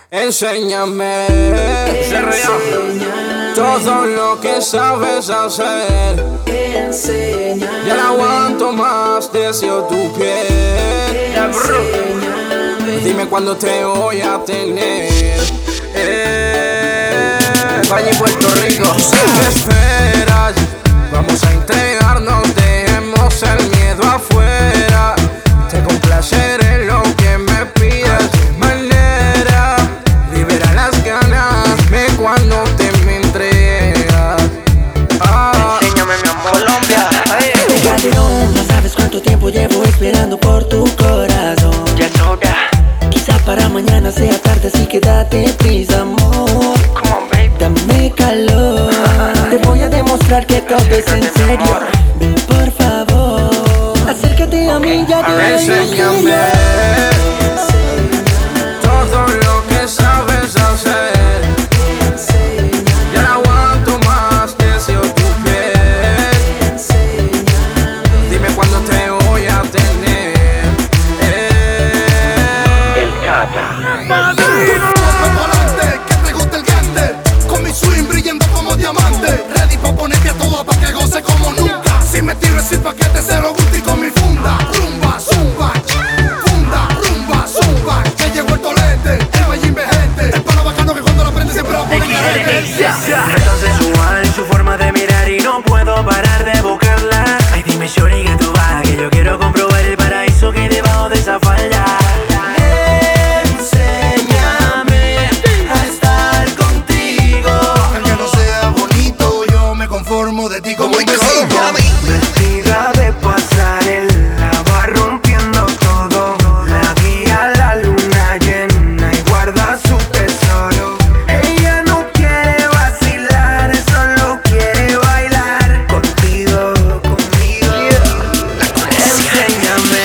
Enséñame todo lo que sabes hacer. Ya no aguanto más, deseo tu piel. Dime cuándo te voy a tener. España y Puerto Rico, ¿qué esperas? Vamos a entregarnos, dejemos el miedo afuera. Te complaceré lo que me pidas de manera. Libera las ganas, ve cuando te me entregas. Enséñame mi amor, Colombia. Calderón, no sabes cuánto tiempo llevo esperando por tu corazón. Ya es hora. Quizá para mañana sea tarde, así que date prisa, amor. Come on, baby. Dame calor. Te voy a demostrar que todo es en serio. Ven, por favor, acércate a mí, ya te Enséñame todo lo que sabes hacer. Ya no aguanto más, deseo tu piel. Dime cuándo te voy a tener. El Cata. Que te guste el grande, con mi swing brillando como diamante. Ready pa' ponerte a toda pa' que goce como nunca. Si me tiro ese paquete cero gusti con mi funda. Rumba, zumba, funda, rumba, zumba. Ya llegó el tolete, el ballín vejete. El palo bacano que cuando lo prende siempre va a poner carete. Reto sensual, su forma de mirar y no puedo parar de buscarla. Ay, dime, shorty, que tú vas, que yo quiero comprobar el paraíso que hay debajo de esa falda. Enséñame a estar contigo. Aunque no sea bonito, yo me conformo de ti como un vecino. Vestida de pasarela, va rompiendo todo. La guía la luna llena y guarda su tesoro. Ella no quiere vacilar, solo quiere bailar contigo, conmigo. Enséñame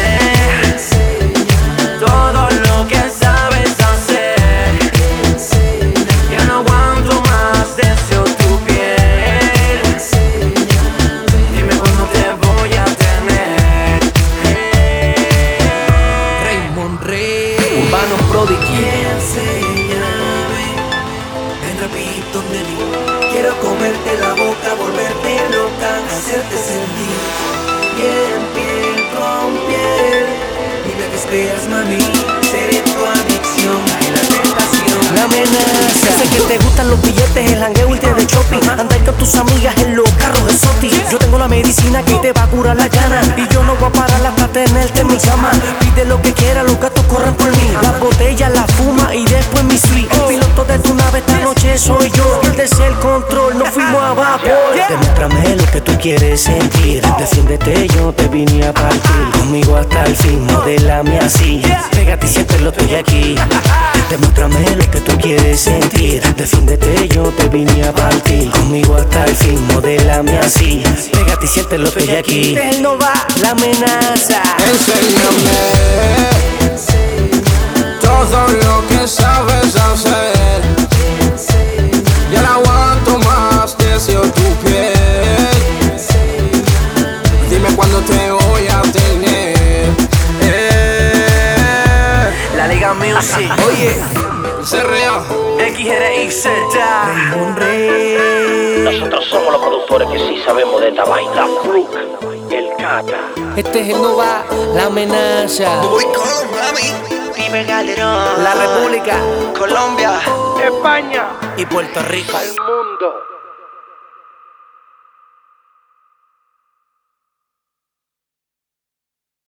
todo lo que sabes hacer. Ya no aguanto más, deseo tu piel. Dime cuándo te voy a tener. Raymond Rey, Urbano Prodigy. enséñame. Ven rapidito de mí. Quiero comerte la boca, volverte loca, hacerte sentir piel con piel. Dime que esperas, mami, seré tu adicción y la tentación. La amenaza. Sé que te gustan los billetes, el jangueo y de shopping. Andar con tus amigas en los carros de Soti. Yo tengo la medicina que te va a curar la gana. Y yo no voy a parar hasta tenerte en mi cama. Pide lo que quieras, los gatos corren por mí. Las botellas las fuma y después mi suite. El piloto de tu nave esta noche soy yo. Piérdese el control, nos fuimos a vapor. Demuéstrame lo que tú quieres sentir. Defiéndete, yo te vine a partir. Conmigo hasta el fin, modélame así. Pégate y siéntelo, estoy aquí. Demuéstrame lo que tú quieres sentir. Defiéndete, yo te vine a partir. Conmigo hasta el fin, modélame así. Pégate y siéntelo, estoy aquí. Él no va, la amenaza. Enséñame todo lo que sabes hacer. Ya no aguanto más, deseo tu piel. Dime cuándo te voy a tener. La Liga Music. Oye, CRA. XRXZ. Raymond Rey. Nosotros somos los productores que sí sabemos de esta vaina. Crook, el Cata. Este es el Nova, la amenaza. Vive Calderón. La República, Colombia. y Puerto Rico.